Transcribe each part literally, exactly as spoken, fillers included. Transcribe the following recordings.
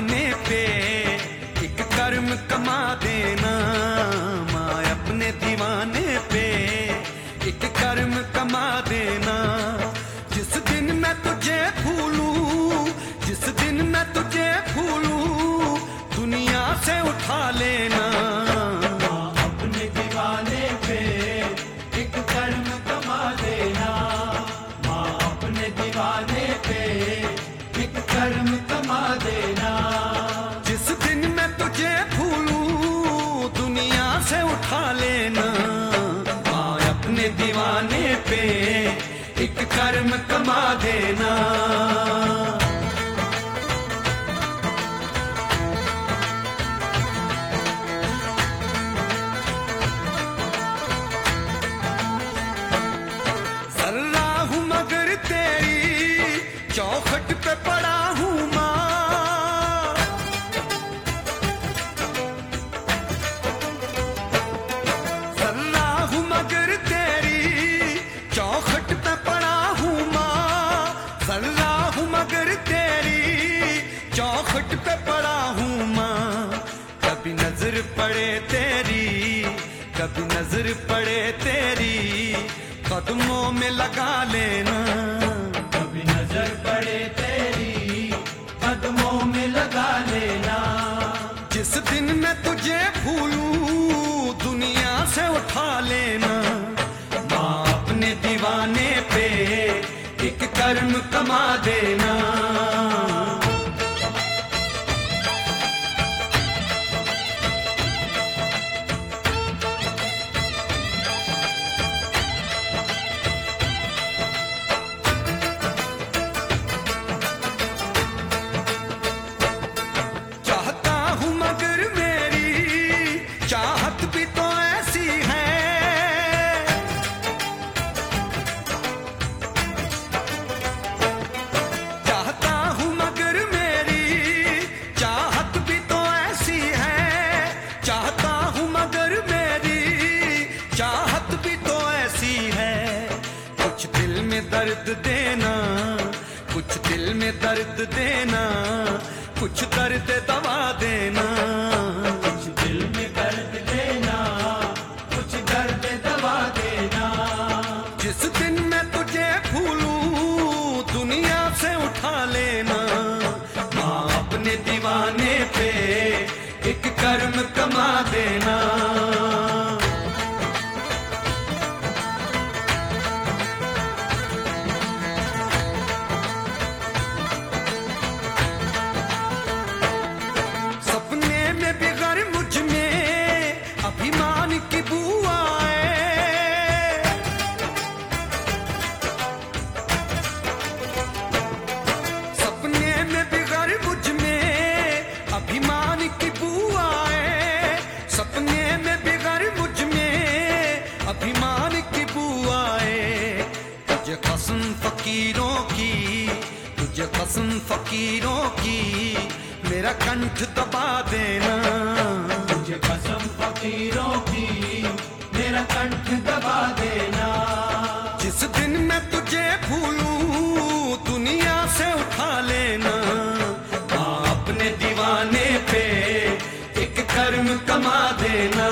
दीवाने पे एक कर्म कमा देना। माँ अपने दीवाने पे एक कर्म कमा देना। जिस दिन मैं तुझे भूलूं, जिस दिन मैं तुझे भूलूं, दुनिया से उठा लेना। माँ अपने दीवाने पे एक कर्म कमा देना। माँ अपने दीवाने पे एक कर्म कमा देना। जिस दिन मैं तुझे भूलूं, दुनिया से उठा लेना। माँ अपने दीवाने पे एक कर्म कमा देना। जर्रा हूं मगर तेरी चौखट पे पड़ा हूं माँ। जर्रा हूं मगर तेरी चौखट पे पड़ा हूं माँ। जर्रा हूं मगर तेरी चौखट पे पड़ा हूं माँ। कभी नजर पड़े तेरी, कभी नजर पड़े तेरी, कदमों में लगा लेना। कभी नजर पड़े तेरी कदमों में लगा लेना। जिस दिन मैं तुझे भूलूं, दुनिया से उठा लेना। माँ अपने दीवाने पे एक कर्म कमा देना। चाहता हूं मगर मेरी चाहत भी तो ऐसी है। चाहता हूं मगर मेरी चाहत भी तो ऐसी है। चाहता हूं मगर मेरी चाहत भी तो ऐसी है। कुछ दिल में दर्द देना, कुछ दिल में दर्द देना, कुछ दर्द दवा देना। कुछ दिल में दर्द देना, कुछ दर्द दवा देना। जिस दिन मैं तुझे भूलूं, दुनिया से उठा लेना। माँ अपने दीवाने पे एक कर्म कमा देना। सपने में भी गर मुझ में अभिमान की बुआ है। सपने में भी गर मुझ में अभिमान की बुआ है। सपने में भी गर मुझ में अभिमान की बुआ है। तुझे कसम फकीरों की, तुझे कसम फकीरों की, मेरा कंठ दबा देना। मुझे कसम फकीरों की, मेरा कंठ दबा देना। जिस दिन मैं तुझे भूलूं, दुनिया से उठा लेना। माँ अपने दीवाने पे एक कर्म कमा देना।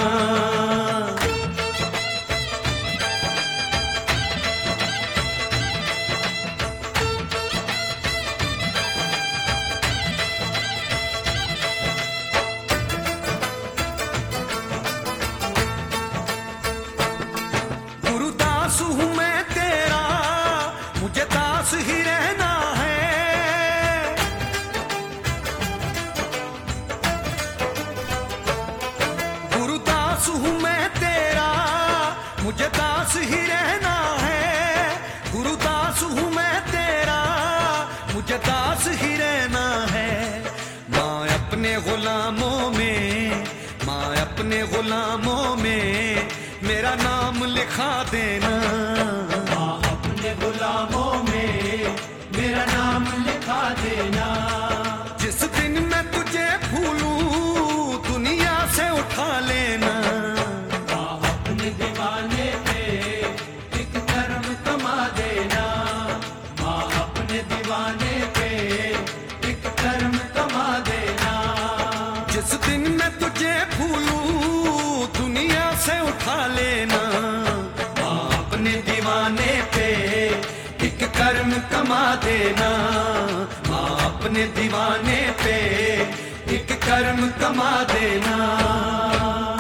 गुरुदास हूं मैं तेरा, मुझे दास ही रहना है। गुरुदास हूं मैं तेरा, मुझे दास ही रहना है। गुरुदास हूं मैं तेरा, मुझे दास ही रहना है। माँ अपने गुलामों में, माँ अपने गुलामों में मेरा नाम लिखा देना। माँ अपने गुलामों में मेरा नाम लिखा देना। जिस दिन मैं तुझे भूलूं, दुनिया से उठा लेना। माँ अपने दीवाने पे एक कर्म कमा देना। माँ अपने दीवाने पे एक कर्म कमा देना। कमा देना, माँ अपने दीवाने पे एक कर्म कमा देना।